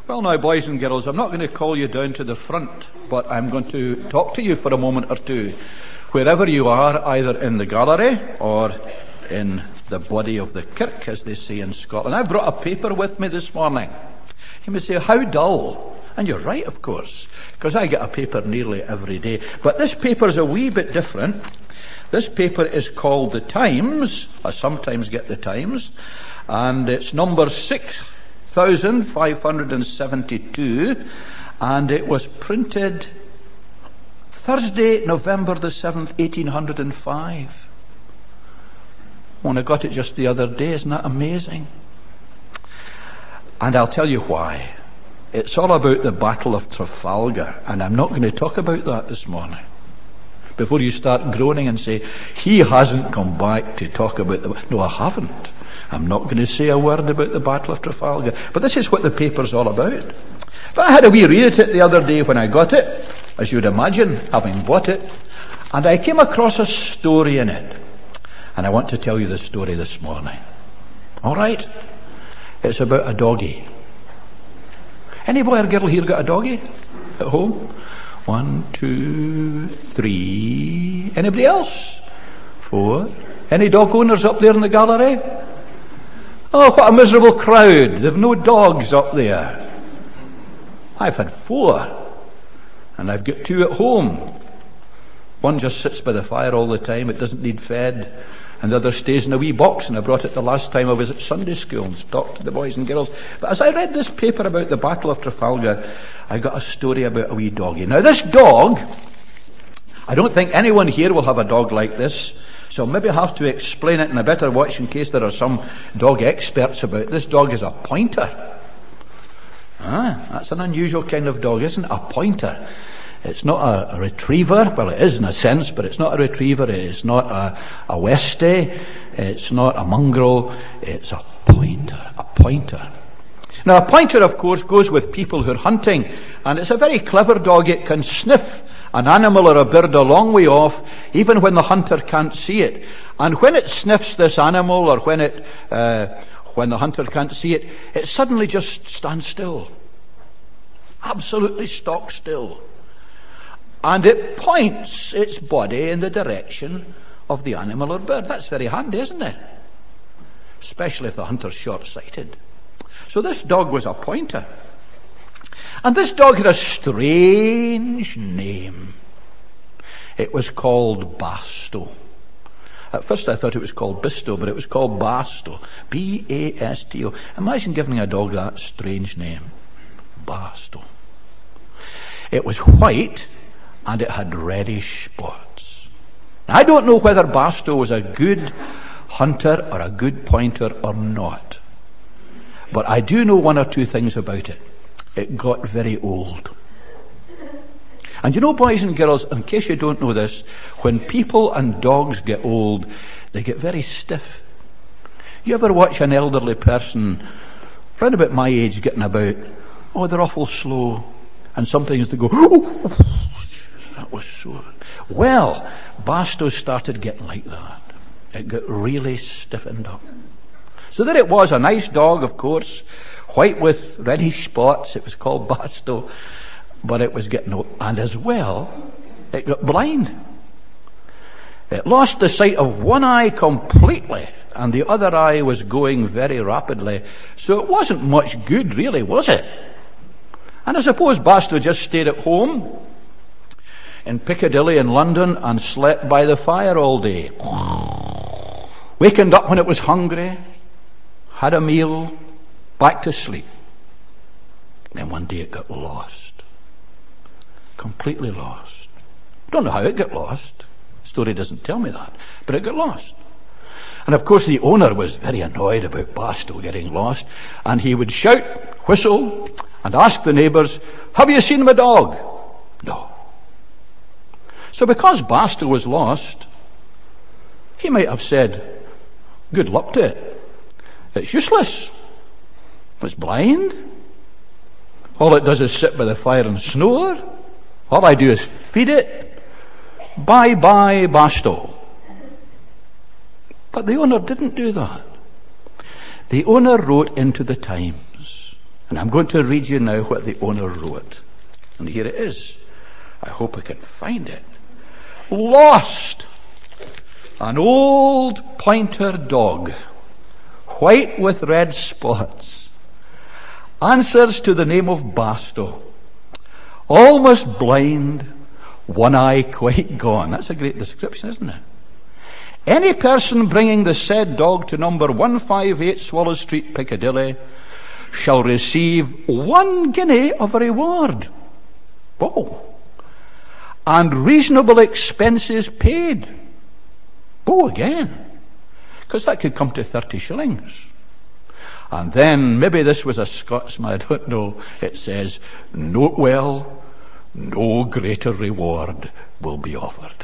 Well now, boys and girls, I'm not going to call you down to the front, but I'm going to talk to you for a moment or two, wherever you are, either in the gallery or in the body of the kirk, as they say in Scotland. I've brought a paper with me this morning. You may say, how dull? And you're right, of course, because I get a paper nearly every day. But this paper's a wee bit different. This paper is called The Times. I sometimes get The Times. And it's number 6572. And it was printed Thursday, November the 7th, 1805. When I got it just the other day, isn't that amazing? And I'll tell you why. It's all about the Battle of Trafalgar, and I'm not going to talk about that this morning. Before you start groaning and say, he hasn't come back to talk about the... No, I haven't. I'm not going to say a word about the Battle of Trafalgar. But this is what the paper's all about. But I had a wee read at it the other day when I got it, as you'd imagine, having bought it, and I came across a story in it. And I want to tell you the story this morning. All right? It's about a doggie. Any boy or girl here got a doggie at home? 1, 2, 3. Anybody else? 4. Any dog owners up there in the gallery? Oh, what a miserable crowd. They've no dogs up there. I've had 4. And I've got 2 at home. One just sits by the fire all the time. It doesn't need fed. And the other stays in a wee box, and I brought it the last time I was at Sunday school and talked to the boys and girls. But as I read this paper about the Battle of Trafalgar, I got a story about a wee doggie. Now this dog, I don't think anyone here will have a dog like this, so maybe I'll have to explain it, and I better watch in case there are some dog experts about. This dog is a pointer. That's an unusual kind of dog, isn't it? A pointer. It's not a retriever. Well, it is in a sense, but it's not a retriever. It's not a Westie. It's not a mongrel. It's a pointer. A pointer. Now, a pointer, of course, goes with people who are hunting, and it's a very clever dog. It can sniff an animal or a bird a long way off, even when the hunter can't see it. And when it sniffs this animal, or when the hunter can't see it, it suddenly just stands still. Absolutely stock still. And it points its body in the direction of the animal or bird. That's very handy, isn't it? Especially if the hunter's short-sighted. So this dog was a pointer. And this dog had a strange name. It was called Basto. At first I thought it was called Bisto, but it was called Basto. B-A-S-T-O. Imagine giving a dog that strange name. Basto. It was white, and it had reddish spots. Now, I don't know whether Basto was a good hunter or a good pointer or not. But I do know 1 or 2 things about it. It got very old. And you know, boys and girls, in case you don't know this, when people and dogs get old, they get very stiff. You ever watch an elderly person, round about my age, getting about, oh, they're awful slow. And sometimes they go, oh, that was so... Well, Basto started getting like that. It got really stiffened up. So there it was, a nice dog, of course, white with reddish spots. It was called Basto, but it was getting old. And as well, it got blind. It lost the sight of one eye completely, and the other eye was going very rapidly. So it wasn't much good, really, was it? And I suppose Basto just stayed at home in Piccadilly in London and slept by the fire all day. Wakened up when it was hungry, had a meal, back to sleep. Then one day it got lost. Completely lost. Don't know how it got lost. The story doesn't tell me that. But it got lost. And of course the owner was very annoyed about Basto getting lost. And he would shout, whistle, and ask the neighbours, have you seen my dog? No. So because Basto was lost, he might have said, good luck to it. It's useless. It's blind. All it does is sit by the fire and snore. All I do is feed it. Bye-bye, Basto. But the owner didn't do that. The owner wrote into the Times And I'm going to read you now what the owner wrote. And here it is. I hope I can find it. Lost. An old pointer dog, white with red spots. Answers to the name of Basto. Almost blind, one eye quite gone. That's a great description, isn't it? Any person bringing the said dog to number 158 Swallow Street, Piccadilly, shall receive 1 guinea of a reward. Oh. And reasonable expenses paid. Oh, again. Because that could come to 30 shillings. And then, maybe this was a Scotsman, I don't know, it says, note well, no greater reward will be offered.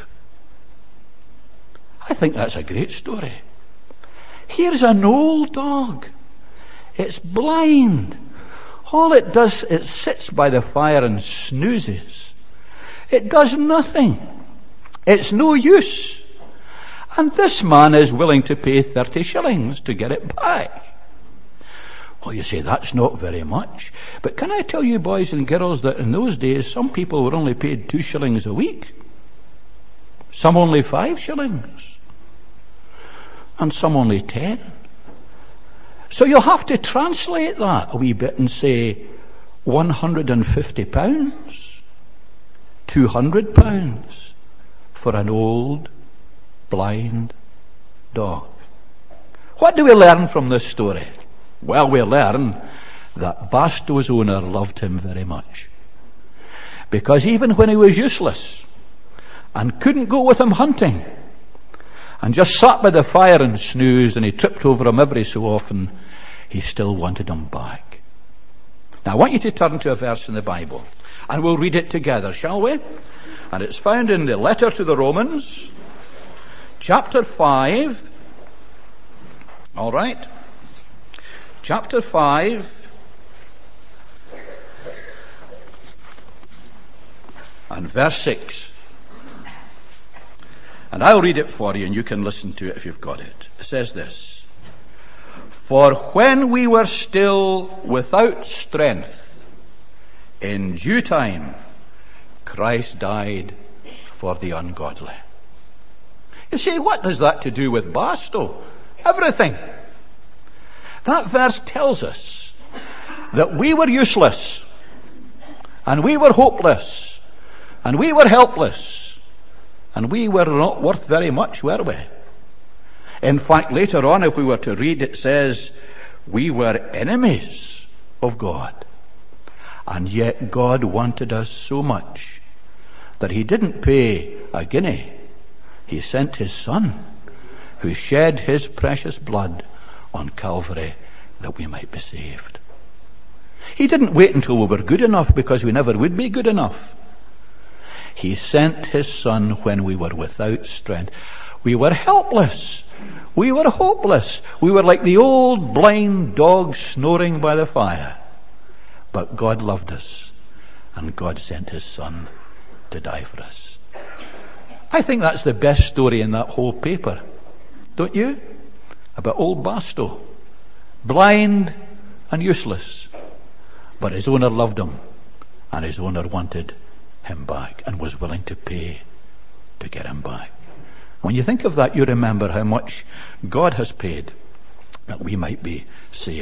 I think that's a great story. Here's an old dog. It's blind. All it does, it sits by the fire and snoozes. It does nothing. It's no use. And this man is willing to pay 30 shillings to get it back. Well, you say, that's not very much. But can I tell you, boys and girls, that in those days, some people were only paid 2 shillings a week. Some only 5 shillings. And some only 10. So you'll have to translate that a wee bit and say, £150, £200 for an old, blind dog. What do we learn from this story? Well, we learn that Basto's owner loved him very much. Because even when he was useless and couldn't go with him hunting and just sat by the fire and snoozed and he tripped over him every so often, he still wanted him back. Now, I want you to turn to a verse in the Bible and we'll read it together, shall we? And it's found in the letter to the Romans, chapter 5. All right. Chapter 5 and verse 6. And I'll read it for you and you can listen to it if you've got it. It says this: For when we were still without strength, in due time Christ died for the ungodly. You see, what has that to do with Basto? Everything. That verse tells us that we were useless, and we were hopeless, and we were helpless, and we were not worth very much, were we? In fact, later on, if we were to read, it says, we were enemies of God. And yet God wanted us so much that he didn't pay a guinea. He sent his Son, who shed his precious blood on Calvary that we might be saved. He didn't wait until we were good enough, because we never would be good enough. He sent his Son when we were without strength. We were helpless. We were hopeless. We were like the old blind dog snoring by the fire. But God loved us, and God sent his Son to die for us. I think that's the best story in that whole paper. Don't you? About old Basto. Blind and useless. But his owner loved him, and his owner wanted him back and was willing to pay to get him back. When you think of that, you remember how much God has paid that we might be saved.